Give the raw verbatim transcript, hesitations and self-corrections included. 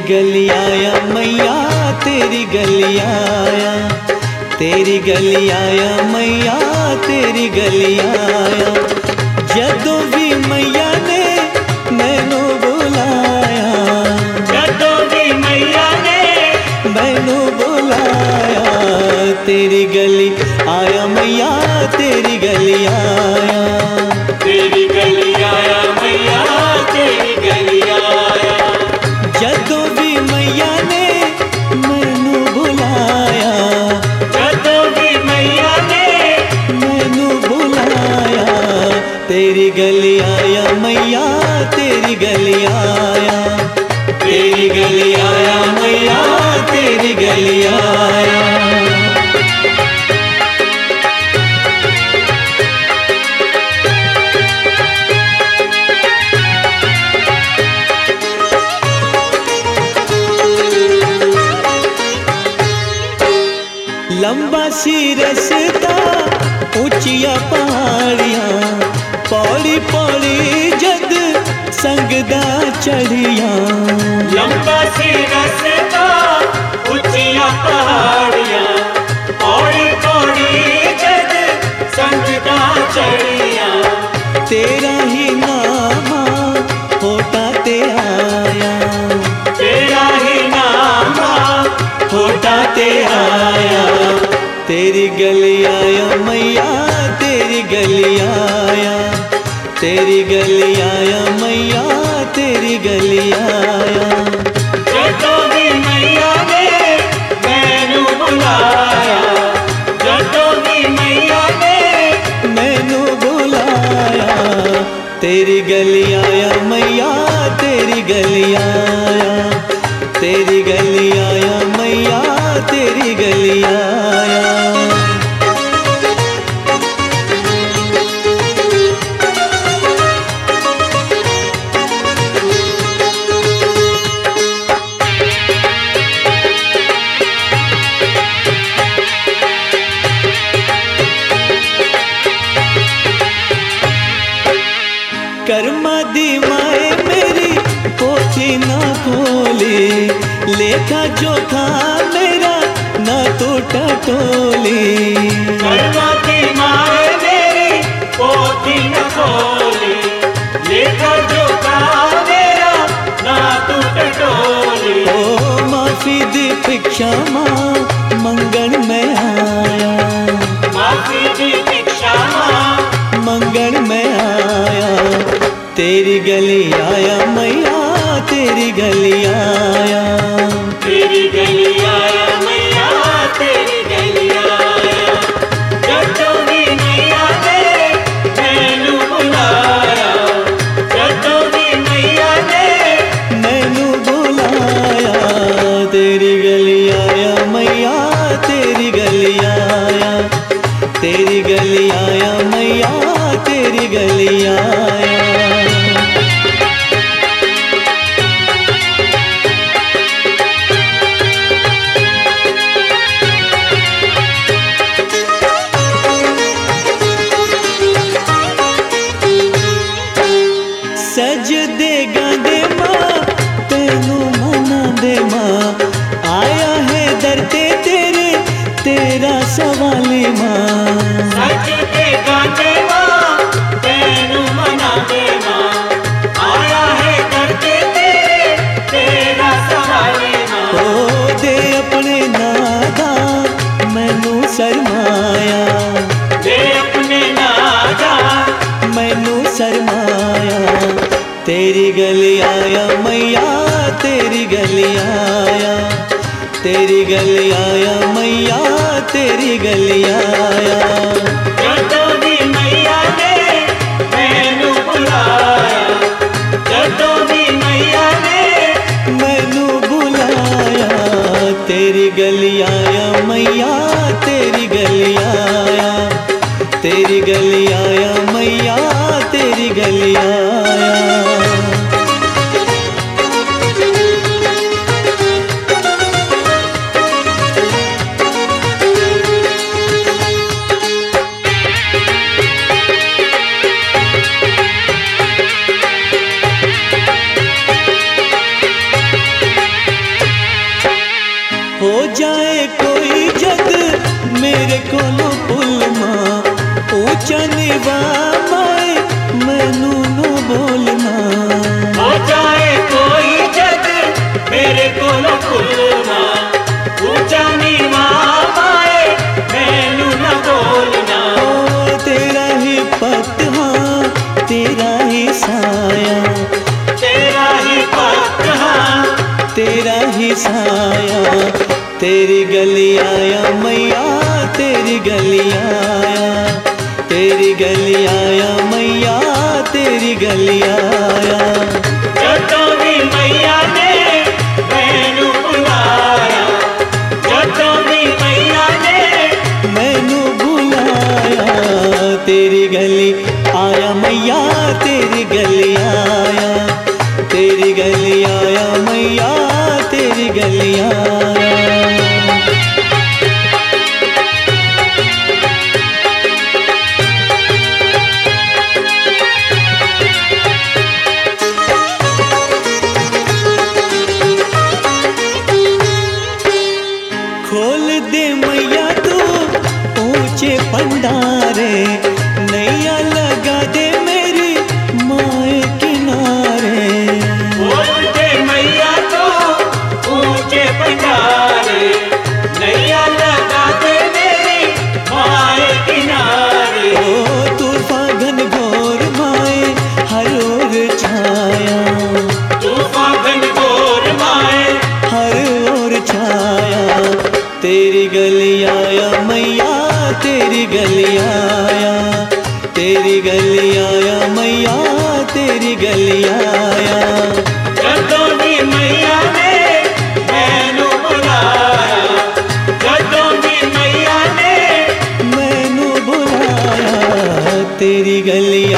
गली आया मैया तेरी गली आया, तेरी गली आया मैया तेरी गली आया। जदों भी मैया ने मैनू बुलाया, जदों भी मैया ने मैनू बुलाया, तेरी गली आया मैया तेरी गली आया, तेरी गली आया मैया तेरी गली आया। जदों भी मैया ने मैनू बुलाया, जदों भी मैया ने मैनू बुलाया, तेरी गली आया मैया तेरी गली आया, तेरी गली आया मैया तेरी गली आया। लंबा सी रस्ता ऊंचिया पहाड़ियां, पौड़ी पौड़ी जद संगदा चढ़िया। लंबा सी रस्ता ऊंचिया पहाड़ियां, पौड़ी पौड़ी जद संगदा चढ़िया। तेरा ही नामा होता ते आया, तेरा ही नामा होता ते आया, तेरी गली आया मैया तेरी गली आया, तेरी गली आया मैया तेरी गली आया। जदों भी मैया ने मैनू बुलाया, जदों भी मैया ने मैनू बुलाया, तेरी गली आया मैया तेरी गली आया, तेरी गली आया मैया तेरी गली आया। कर्मा दी माए मेरी पोथी ना खोली, लेखा जोखा मेरा ना तो टटोली। कर्मा की माए मेरी पोथी न खोली, लेखा जोखा मेरा ना तू टटोली। ओ माफी दी भिक्षा मां मंगन में आया, माफी दी भिक्षा मंगन में आया, तेरी गली आया मैया तेरी गली आया, तेरी गली आया मैया तेरी गली आया। जदों भी मैया ने मैनू बुलाया, जदों भी मैया ने मैनू बुलाया, तेरी गली आया मैया तेरी गली आया, तेरी गली आया मैया तेरी गली आया। सज दे गांदे मां तेनू मना दे मां, आया है दर ते तेरे तेरा सवाली मां। सच के गाते मां तेनू मना दे मां, आया है करते तेरे तेरा सवाली मां। ओ दे अपने नादा मैनू शरमाया, दे अपने नादा मैनू शरमाया, तेरी गली आया मैया तेरी गली आया, तेरी गली आया मैया तेरी गली आया। जदों भी मैया ने मैनू बुलाया, जदों भी मैया ने मैनू बुलाया, तेरी गली आया मैया तेरी गली आया, तेरी गली आया मैया तेरी गली आया। नीवा माए मैनू नो बोलना, हो जाए कोई जग मेरे कोलों खुलना, ऊंचा नीवा माए मैनू न बोलना। ओ तेरा ही पत हाँ तेरा ही साया, तेरा ही पत हाँ तेरा ही साया, तेरी गली आया मैया तेरी गली आया, तेरी गली आया मैया तेरी गली आया। जदों भी मैया ने मैनू बुलाया, जदों भी मैया ने मैनू बुलाया, तेरी गली आया मैया तेरी गली आया, तेरी गली आया मैया तेरी गली आया। खोल दे मैया तू ऊंचे पंडारे, नैया लगा दे मेरी माए किनारे। बोल दे मैया तो ऊंचे पंडारे, नैया लगा दे मेरी माए किनारे। ओ तूफान घनघोर माए हर ओर छाया, तूफान घोर माए हर ओर छाया, तेरी गली आया मैया तेरी गली आया, तेरी गली आया मैया तेरी गली आया। जदों भी मैया ने मैनू बुलाया, जदों भी मैया ने मैनू बुलाया, तेरी गली